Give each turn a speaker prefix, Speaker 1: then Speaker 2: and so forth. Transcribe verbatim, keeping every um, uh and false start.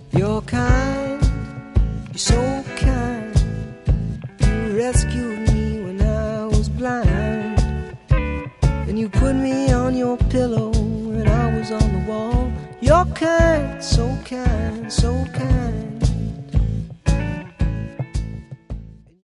Speaker 1: You're kind, you're so kind. You rescued me when I was blind, and you put me on your pillow when I was on the wall. You're kind, so kind, so